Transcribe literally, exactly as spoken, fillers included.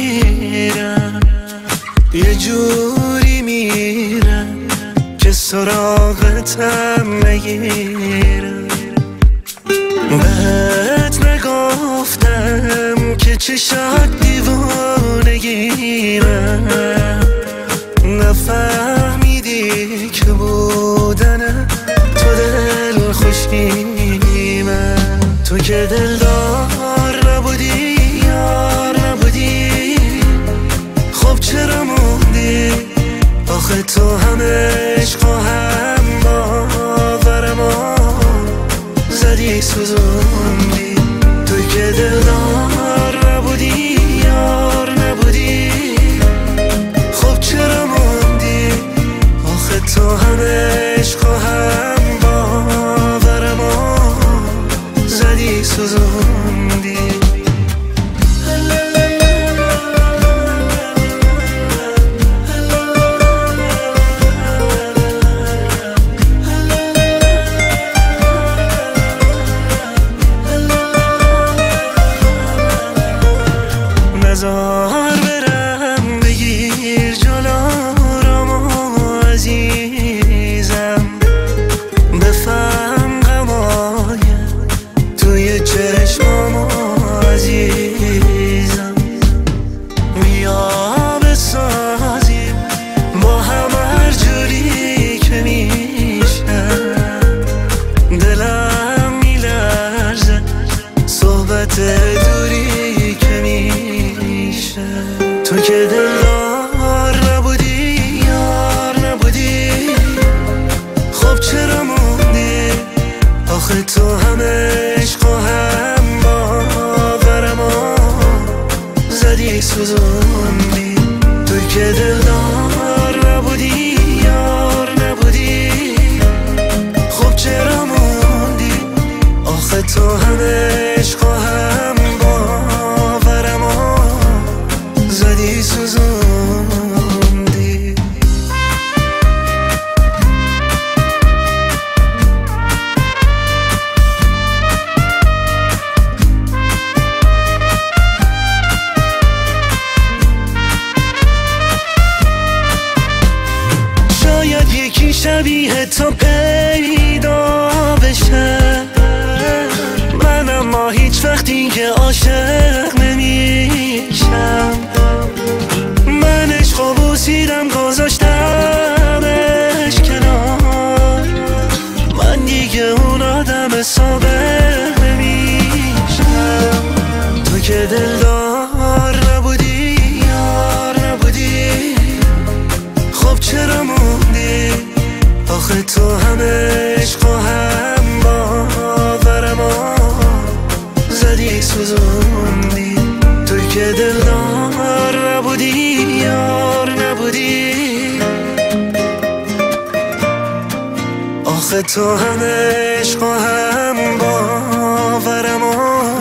میرم، یه جوری میرم که سراغتم نگیرم. بهت نگفتم که چشات دیوانگیمم، نفهمیدی که بودن تو دل خوشیمم. تو که دلدار نبودی، یار نبودی، خب چرا موندی؟ آخه تو هم عشق و هم باورمو زدی سوزوندی. تو که دلدار نبودی، یار نبودی، خب چرا موندی؟ آخه تو هم عشق و هم باورمو زدی سوزوندی. نزار برم بگیر جلومو عزیزم، بفهم غمایم توی چشمامو عزیزم. بیا بسازیم با هم هر جوری که میشه، دلم میلرزه صحبت دوری که میشه. تو که دلدار نبودی، یار نبودی، خب چرا موندی؟ آخه تو هم عشق و هم باورمو زدی سوزوندی. تو که دلدار نبودی، یار نبودی، خب چرا موندی؟ آخه تو هم عشق و هم باورمو زدی سوزوندی. شاید یکی شبیه تو پیدا بشه، من اما هیچ وقتی که عاشق نمیشم. من عشقو بوسیدم گذاشتمش کنار، من دیگه اون آدم سابق نمیشم. تو که دلدار نبودی، یار نبودی، خب چرا موندی؟ آخه تو هم عشق و هم باورمو زدی سوزوندی. تو که دلدار نبودی، یار نبودی، آخه تو هم عشق و هم باورمو